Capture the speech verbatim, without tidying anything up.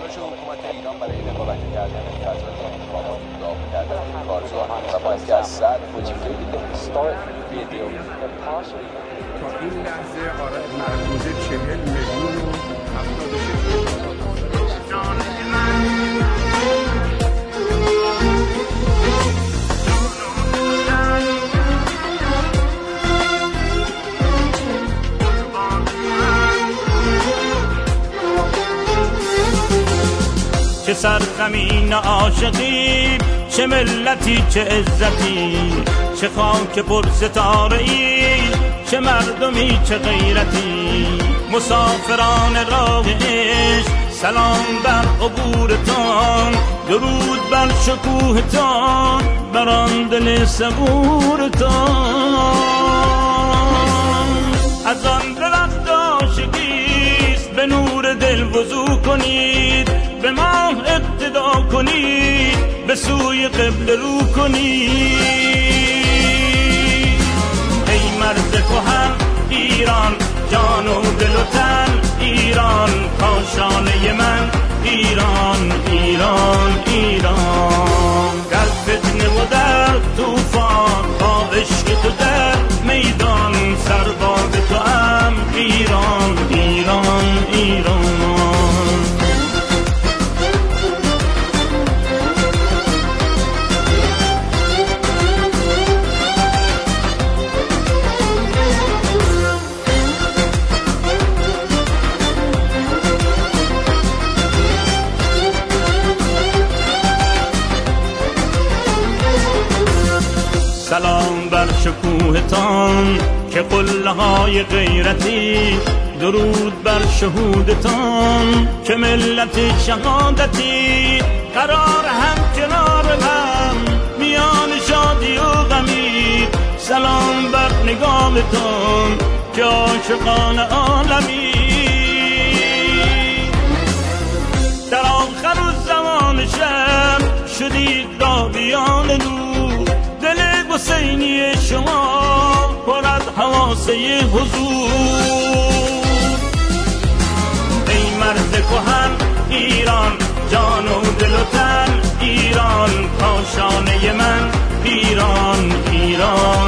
تلاش حکومت ایران برای رقابت کردن فضای انتخابات داغ کردن کارزاران و با اینکه از صد وجیفه تا این لحظه آرای مرموزه چهل میلیون و هفتاد و شش چه سرزمین عاشقی، چه ملتی، چه عزتی، چه خاک پر ستاره ای، چه مردمی، چه غیرتی. مسافران راه عشق سلام بر عبورتان، درود بر شکوهتان، بر آن دل صبورتان. از آن درخت عاشقیست به نور دل وضو کنید، به ماه اقتدا کنید، به سوی قبله رو کنید. ای مرز کهن ایران، جان و دل و تن ایران، کاشانه من ایران ایران ایران. در فتنه و در طوفان با عشق تو در میدان، سرباز تو هم ایران ایران ایران. سلام بر شکوهتان که قله های غیرتی، درود بر شهودتان که ملت شهادتی. قرار هم کنار هم میان شادی و غمی، سلام بر نگاهتان که عاشقان عالمی. در آخر الزمان شب شدید راویان نور، دل حسینی شما پر از حواسه حضور. ای مرز کهن ایران، جان و دل و تن ایران، کاشانه من ایران ایران.